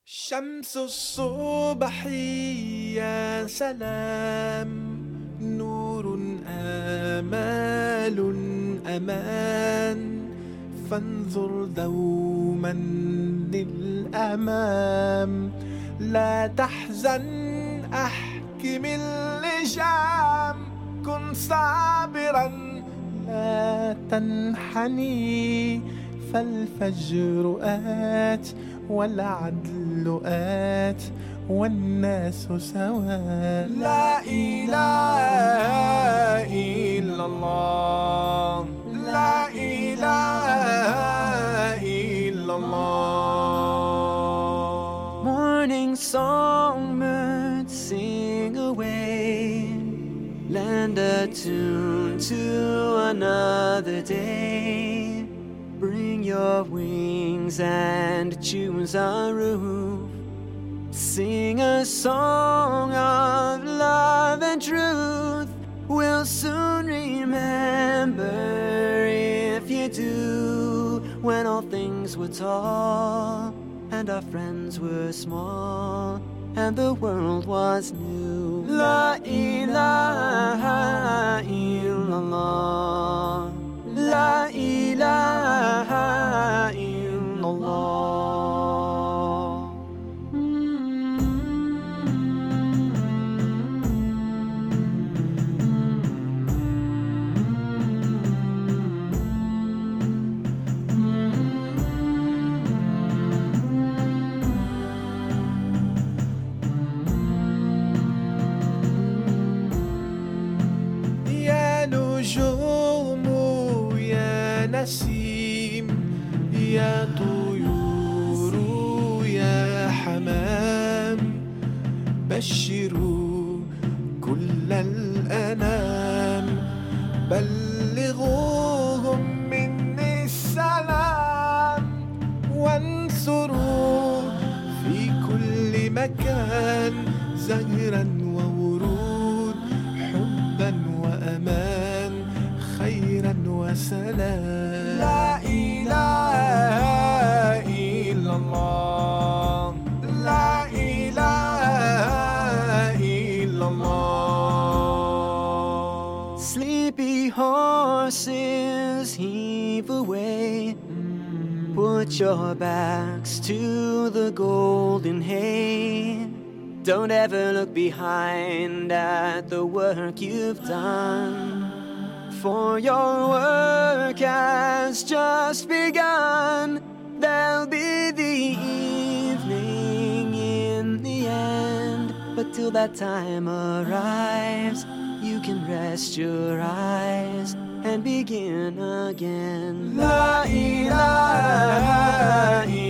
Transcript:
شمس الصبح يا سلام، نور آمال أمان، فانظر دوما للأمام، لا تحزن أحكم اللجام، كن صابرا لا تنحني، فالفجر آت والعدل آت والناس سواء. لا إله إلا الله، لا إله إلا الله. Morning songbirds sing away, lend a tune to another day. Bring your wings and choose a roof. Sing a song of love and truth. We'll soon remember if you do, when all things were tall and our friends were small and the world was new. La ilaha illallah, La ilaha illallah. يا نجوم يا نسيم، يا طيور يا حمام، بشروا كل الأنام، بلغوهم مني السلام، وانثروا في كل مكان زهرا وورود، حبا وأمان، خيرا وسلام. لا إله إلا الله، لا إله إلا الله. Sleepy horses heave away, put your backs to the golden hay. Don't ever look behind at the work you've done, for your work has just begun. There'll be the evening in the end, but till that time arrives, you can rest your eyes and begin again. La ilaha